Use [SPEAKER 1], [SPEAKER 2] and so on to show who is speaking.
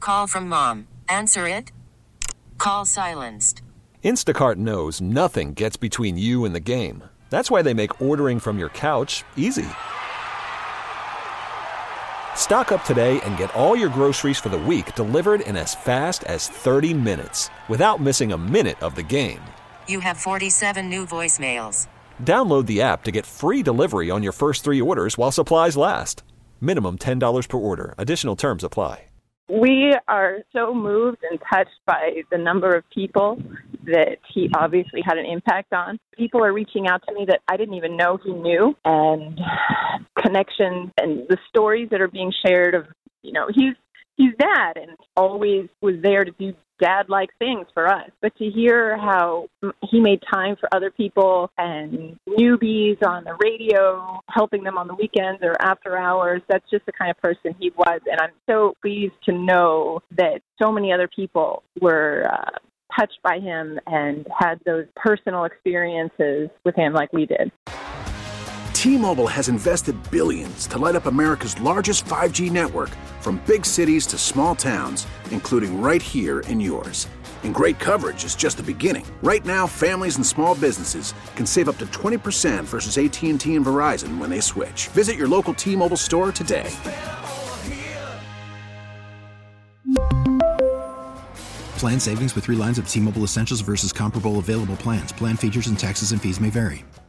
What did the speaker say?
[SPEAKER 1] call from mom. Answer it. Call silenced.
[SPEAKER 2] Instacart knows nothing gets between you and the game. That's why they make ordering from your couch easy. Stock up today and get all your groceries for the week delivered in as fast as 30 minutes without missing a minute of the game.
[SPEAKER 1] You have 47 new voicemails.
[SPEAKER 2] Download the app to get free delivery on your first 3 orders while supplies last. Minimum $10 per order. Additional terms apply.
[SPEAKER 3] We are so moved and touched by the number of people that he obviously had an impact on. People are reaching out to me that I didn't even know he knew, and connections and the stories that are being shared of, he's dad and always was there to do dad-like things for us. But to hear how he made time for other people and newbies on the radio, helping them on the weekends or after hours, that's just the kind of person he was. And I'm so pleased to know that so many other people were touched by him and had those personal experiences with him like we did.
[SPEAKER 4] T-Mobile has invested billions to light up America's largest 5G network, from big cities to small towns, including right here in yours. And great coverage is just the beginning. Right now, families and small businesses can save up to 20% versus AT&T and Verizon when they switch. Visit your local T-Mobile store today.
[SPEAKER 5] Plan savings with 3 lines of T-Mobile Essentials versus comparable available plans. Plan features and taxes and fees may vary.